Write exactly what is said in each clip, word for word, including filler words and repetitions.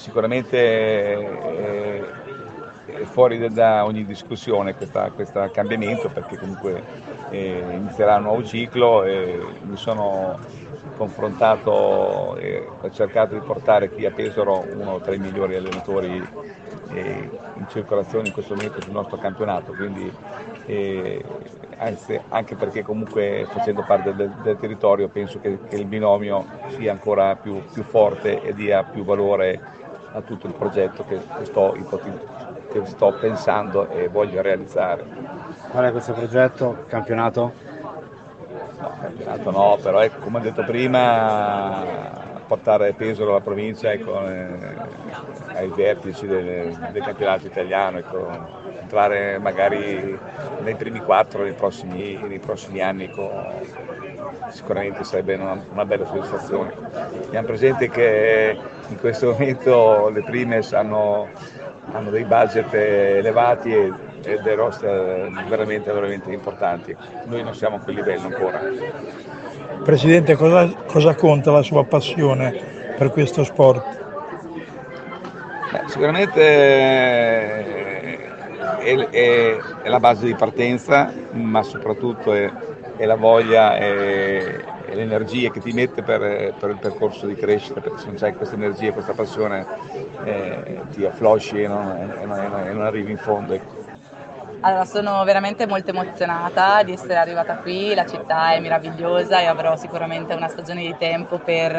sicuramente è, è fuori da ogni discussione questo cambiamento, perché comunque eh, inizierà un nuovo ciclo e mi sono confrontato e ho cercato di portare qui a Pesaro uno tra i migliori allenatori eh, in circolazione in questo momento sul nostro campionato, quindi eh, anzi, anche perché comunque facendo parte del, del territorio penso che, che il binomio sia ancora più, più forte e dia più valore a tutto il progetto che, che, sto, che sto pensando e voglio realizzare. Qual è questo progetto? Campionato? No, campionato no, però ecco, come ho detto prima, portare Pesaro alla provincia, ecco, eh, ai vertici del, del campionato italiano, ecco, entrare magari nei primi quattro nei prossimi, nei prossimi anni, ecco, sicuramente sarebbe una, una bella soddisfazione. Abbiamo presente che in questo momento le Primes hanno, hanno dei budget elevati e, e dei roster veramente, veramente importanti. Noi non siamo a quel livello ancora. Presidente, cosa, cosa conta la sua passione per questo sport? Beh, sicuramente è, è, è la base di partenza, ma soprattutto è, è la voglia e, e l'energia che ti mette per, per il percorso di crescita, perché se non c'hai questa energia, questa passione eh, ti afflosci e non, e, non, e non arrivi in fondo. Allora, sono veramente molto emozionata di essere arrivata qui, la città è meravigliosa e avrò sicuramente una stagione di tempo per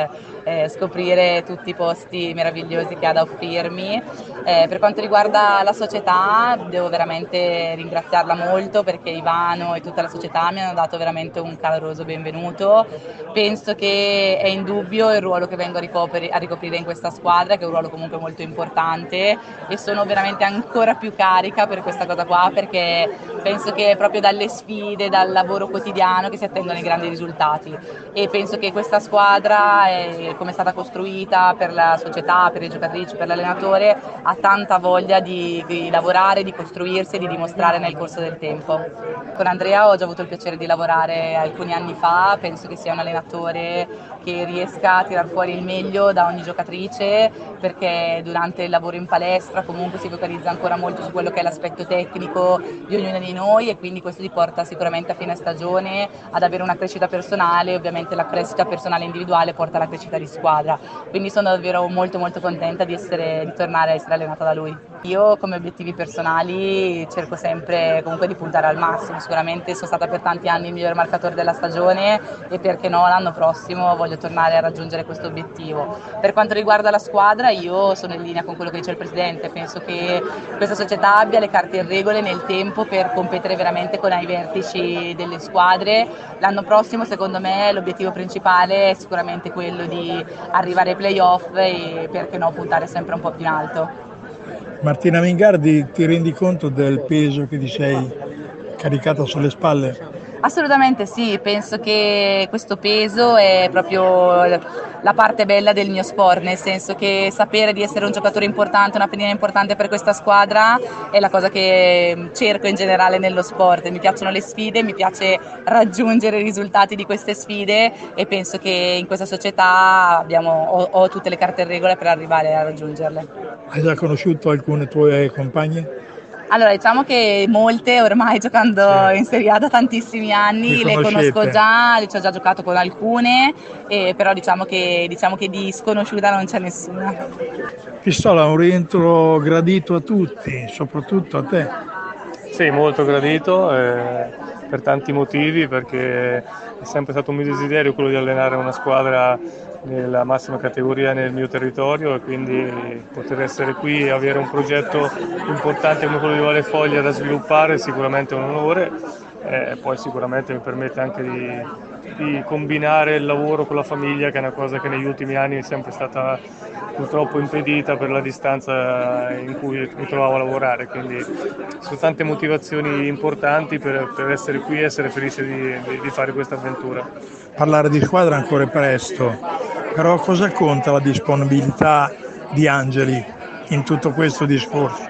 eh, scoprire tutti i posti meravigliosi che ha da offrirmi. Eh, per quanto riguarda la società, devo veramente ringraziarla molto perché Ivano e tutta la società mi hanno dato veramente un caloroso benvenuto. Penso che è indubbio il ruolo che vengo a ricoprire, a ricoprire in questa squadra, che è un ruolo comunque molto importante, e sono veramente ancora più carica per questa cosa qua, perché penso che è proprio dalle sfide, dal lavoro quotidiano che si attendono i grandi risultati, e penso che questa squadra, è, come è stata costruita, per la società, per le giocatrici, per l'allenatore, ha tanta voglia di, di lavorare, di costruirsi e di dimostrare nel corso del tempo. Con Andrea ho già avuto il piacere di lavorare alcuni anni fa, penso che sia un allenatore che riesca a tirar fuori il meglio da ogni giocatrice, perché durante il lavoro in palestra comunque si focalizza ancora molto su quello che è l'aspetto tecnico di ognuna di noi, e quindi questo ti porta sicuramente a fine stagione ad avere una crescita personale. Ovviamente la crescita personale individuale porta alla crescita di squadra, quindi sono davvero molto molto contenta di, essere, di tornare a essere allenata da lui. Io come obiettivi personali cerco sempre comunque di puntare al massimo, sicuramente sono stata per tanti anni il miglior marcatore della stagione e perché no l'anno prossimo voglio tornare a raggiungere questo obiettivo. Per quanto riguarda la squadra, io sono in linea con quello che dice il Presidente, penso che questa società abbia le carte in regole nel tempo per competere veramente con i vertici delle squadre. L'anno prossimo secondo me l'obiettivo principale è sicuramente quello di arrivare ai playoff e perché no puntare sempre un po' più in alto. Martina Mingardi, ti rendi conto del peso che ti sei caricata sulle spalle? Assolutamente sì, penso che questo peso è proprio la parte bella del mio sport, nel senso che sapere di essere un giocatore importante, una pedina importante per questa squadra è la cosa che cerco in generale nello sport. Mi piacciono le sfide, mi piace raggiungere i risultati di queste sfide e penso che in questa società abbiamo, ho, ho tutte le carte in regola per arrivare a raggiungerle. Hai già conosciuto alcune tue compagne? Allora, diciamo che molte ormai giocando sì. in Serie A da tantissimi anni le conosco già, ci ho già giocato con alcune, eh, però diciamo che, diciamo che di sconosciuta non c'è nessuna. Pistola è un rientro gradito a tutti, soprattutto a te. Sì, molto gradito, eh, per tanti motivi, perché è sempre stato un mio desiderio quello di allenare una squadra nella massima categoria nel mio territorio, e quindi poter essere qui e avere un progetto importante come quello di Valle Foglia da sviluppare è sicuramente un onore. Eh, poi sicuramente mi permette anche di, di combinare il lavoro con la famiglia, che è una cosa che negli ultimi anni è sempre stata purtroppo impedita per la distanza in cui mi trovavo a lavorare, quindi sono tante motivazioni importanti per, per essere qui e essere felice di, di, di fare questa avventura. Parlare di squadra ancora è presto, però cosa conta la disponibilità di Angeli in tutto questo discorso?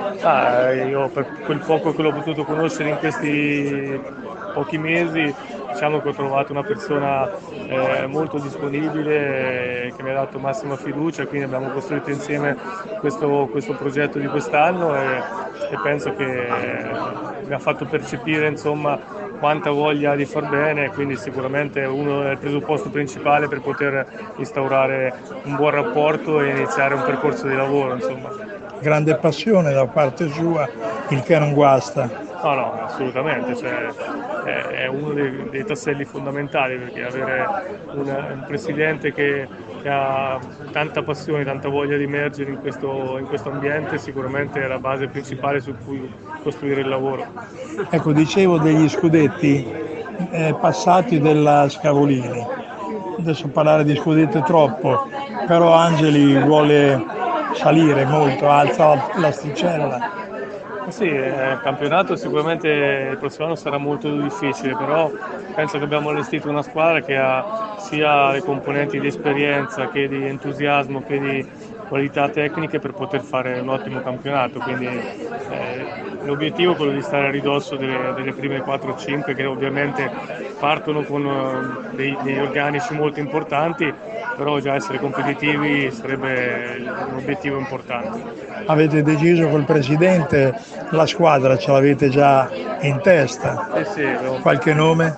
Ah, io per quel poco che l'ho potuto conoscere in questi pochi mesi diciamo che ho trovato una persona eh, molto disponibile, eh, che mi ha dato massima fiducia, quindi abbiamo costruito insieme questo, questo progetto di quest'anno e, e penso che mi ha fatto percepire insomma quanta voglia di far bene, quindi sicuramente uno è il presupposto principale per poter instaurare un buon rapporto e iniziare un percorso di lavoro, insomma. Grande passione da parte sua, il che non guasta. No, no, assolutamente, cioè, è, è uno dei, dei tasselli fondamentali, perché avere un, un presidente che, che ha tanta passione, tanta voglia di emergere in questo, in questo ambiente sicuramente è la base principale su cui costruire il lavoro. Ecco, dicevo degli scudetti eh, passati della Scavolini, adesso parlare di scudetti è troppo, però Angeli vuole salire molto, alza l'asticella. Sì, il campionato sicuramente il prossimo anno sarà molto difficile, però penso che abbiamo allestito una squadra che ha sia le componenti di esperienza che di entusiasmo che di qualità tecniche per poter fare un ottimo campionato, quindi eh, l'obiettivo è quello di stare a ridosso delle, delle prime quattro cinque che ovviamente partono con uh, dei, degli organici molto importanti, però già essere competitivi sarebbe un obiettivo importante. Avete deciso col Presidente la squadra, ce l'avete già in testa? Sì, sì, abbiamo... Qualche nome?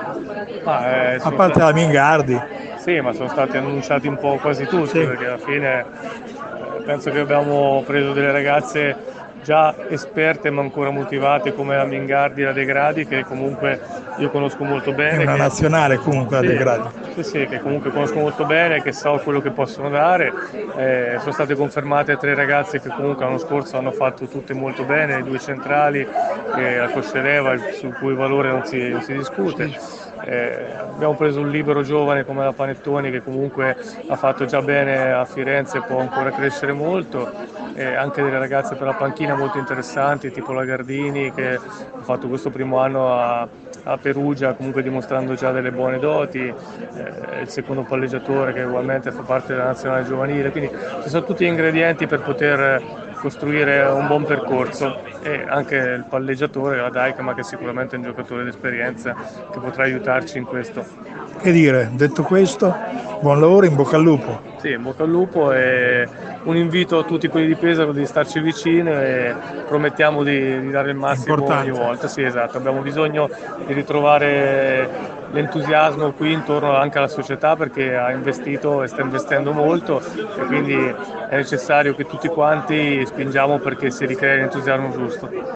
Ah, eh, a parte stati... la Mingardi. Sì, ma sono stati annunciati un po' quasi tutti, sì. Perché alla fine eh, penso che abbiamo preso delle ragazze già esperte ma ancora motivate come la Mingardi e la De Gradi, che comunque io conosco molto bene. È una che... nazionale comunque sì, la De Gradi. Sì, sì, che comunque conosco molto bene, che so quello che possono dare. Eh, sono state confermate tre ragazze che comunque l'anno scorso hanno fatto tutte molto bene, le due centrali, e la Koscereva, sul cui valore non si, non si discute. Eh, abbiamo preso un libero giovane come la Panettoni che comunque ha fatto già bene a Firenze e può ancora crescere molto, eh, anche delle ragazze per la panchina molto interessanti tipo la Gardini che ha fatto questo primo anno a, a Perugia comunque dimostrando già delle buone doti, eh, il secondo palleggiatore che ugualmente fa parte della nazionale giovanile, quindi ci sono tutti gli ingredienti per poter costruire un buon percorso, e anche il palleggiatore, la Dijkema, che sicuramente è un giocatore d'esperienza che potrà aiutarci in questo. Che dire, detto questo, buon lavoro, in bocca al lupo. Sì, in bocca al lupo e un invito a tutti quelli di Pesaro di starci vicino e promettiamo di, di dare il massimo Importante. ogni volta. Sì, esatto, abbiamo bisogno di ritrovare l'entusiasmo qui intorno anche alla società perché ha investito e sta investendo molto e quindi è necessario che tutti quanti spingiamo perché si ricrei l'entusiasmo giusto.